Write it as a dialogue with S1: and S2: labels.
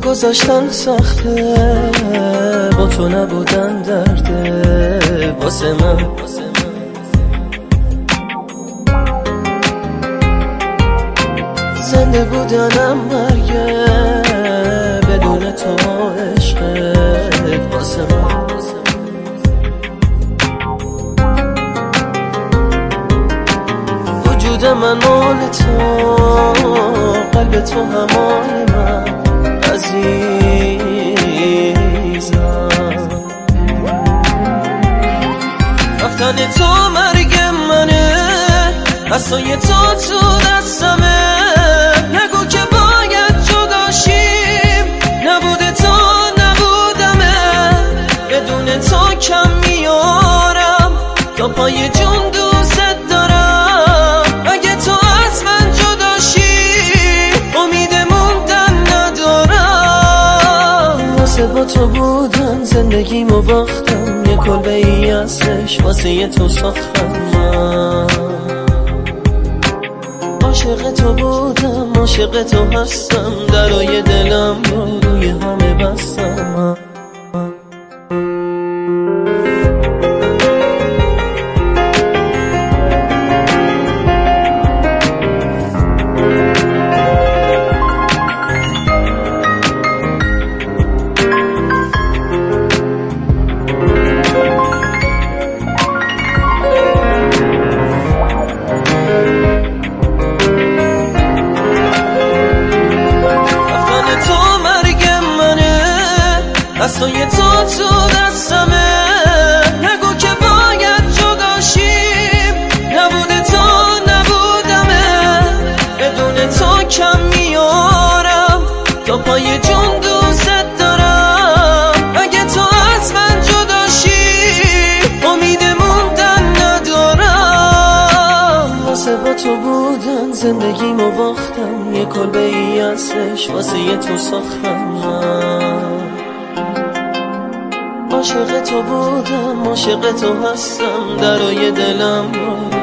S1: گذاشتن سخته، با تو نبودن درده واسه من. زنده بودنم مرگه، بدون تو عشقت واسه من. وجود من مال تو، قلب تو همای من عزیزم. رفتن تو مرگ منه، دستای تو دستمه. نگو که باید جداشیم، نبوده تو نبودمه. بدون تو کم میارم، تا پای جون دوست دارم. اگه تو از من جداشی، امید موندن ندارم. واسه با تو بودن زندگیمو باختم، یه کلبه ای ازش واسه تو ساختم. من عاشق تو بودم، عاشق تو هستم. درای دلم رو روی همه بستم. دستای تو دستمه. نگو که باید جداشیم، نبوده تو نبودمه. بدون تو کم میارم، تا پای جون دوست دارم. اگه تو از من جداشی، امید موندن ندارم. واسه با تو بودن زندگیمو باختم، یه کلبه ای ازش واسه تو ساختم. عاشق تو بودم، عاشق تو هستم. درای دلم رو